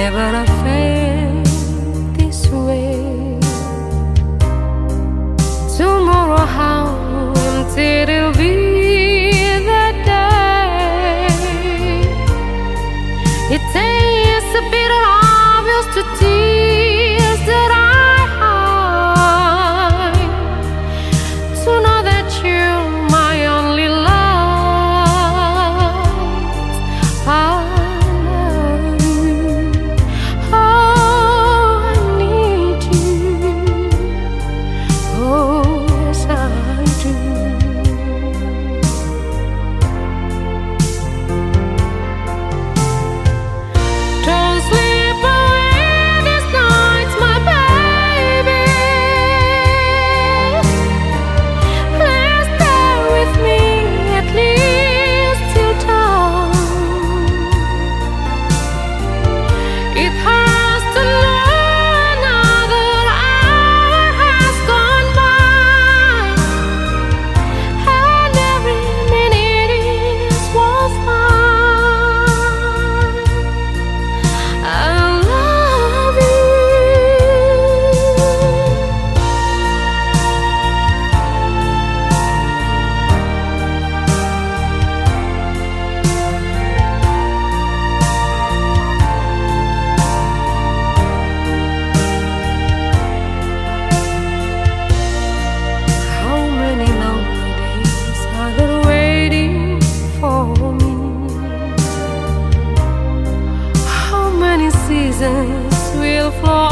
never I felt this way. Tomorrow, how empty it'll be that day. It takes a bit of obvious to tears that I hide, to know that you're my only love. I love you. Oh, I need you. Oh, yes, I do. Don't sleep away these nights, my baby. Please stay with me at least till dawn. It hurts to know another hour has gone by, and every minute is worthwhile. I love you. How many lonely days are there waiting for me? How many seasons will flow